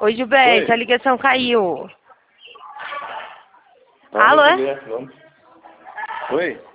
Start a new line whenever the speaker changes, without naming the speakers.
Oi, Gilberto,
Oi.
a ligação caiu.
Tá,
Alô?
vamos. Oi.